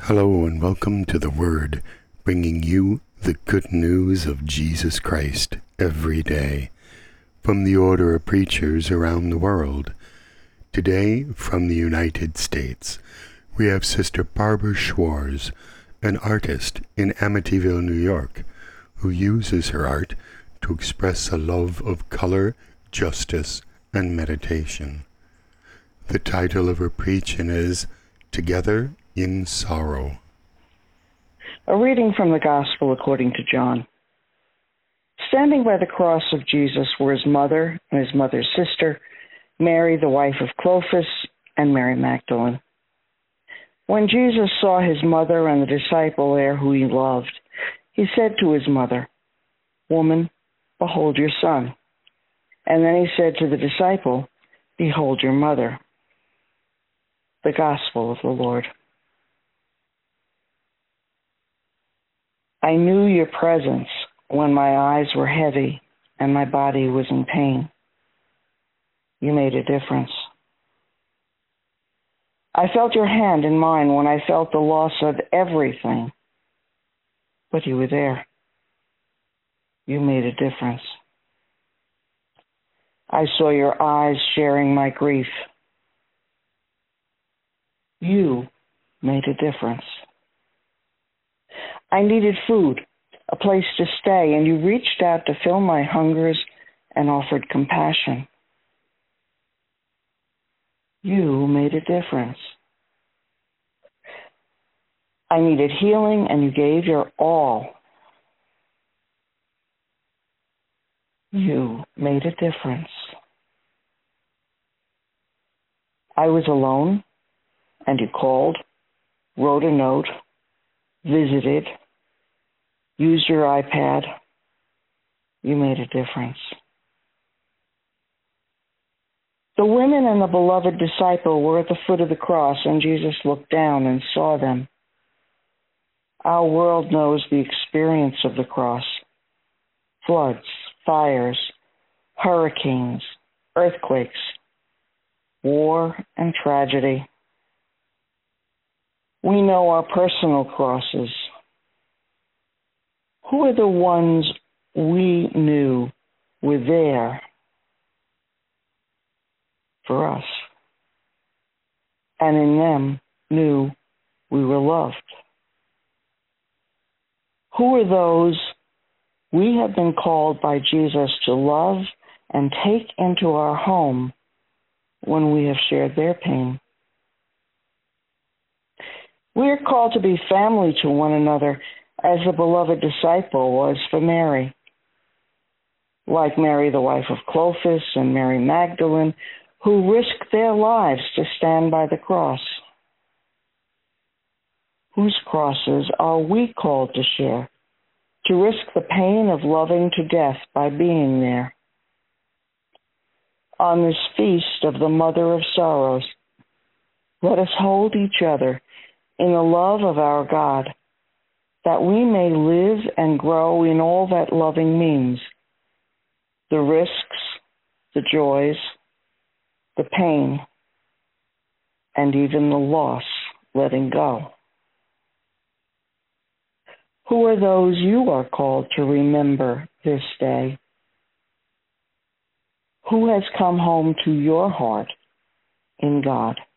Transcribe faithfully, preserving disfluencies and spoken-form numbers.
Hello and welcome to The Word, bringing you the good news of Jesus Christ every day from the order of preachers around the world. Today, from the United States, we have Sister Barbara Schwarz, an artist in Amityville, New York, who uses her art to express a love of color, justice, and meditation. The title of her preaching is Together in Sorrow. A reading from the Gospel according to John. Standing by the cross of Jesus were his mother and his mother's sister, Mary, the wife of Clopas, and Mary Magdalene. When Jesus saw his mother and the disciple there who he loved, he said to his mother, "Woman, behold your son." And then he said to the disciple, "Behold your mother." The Gospel of the Lord. I knew your presence when my eyes were heavy and my body was in pain. You made a difference. I felt your hand in mine when I felt the loss of everything, but you were there. You made a difference. I saw your eyes sharing my grief. You made a difference. I needed food, a place to stay, and you reached out to fill my hungers and offered compassion. You made a difference. I needed healing, and you gave your all. You made a difference. I was alone, and you called, wrote a note, visited, used your iPad. You made a difference. The women and the beloved disciple were at the foot of the cross, and Jesus looked down and saw them. Our world knows the experience of the cross: floods, fires, hurricanes, earthquakes, war, and tragedy. We know our personal crosses. Who are the ones we knew were there for us, and in them knew we were loved? Who are those we have been called by Jesus to love and take into our home when we have shared their pain? We are called to be family to one another, as the beloved disciple was for Mary. Like Mary, the wife of Clopas, and Mary Magdalene, who risked their lives to stand by the cross. Whose crosses are we called to share, to risk the pain of loving to death by being there? On this feast of the Mother of Sorrows, let us hold each other in the love of our God, that we may live and grow in all that loving means: the risks, the joys, the pain, and even the loss, letting go. Who are those you are called to remember this day? Who has come home to your heart in God?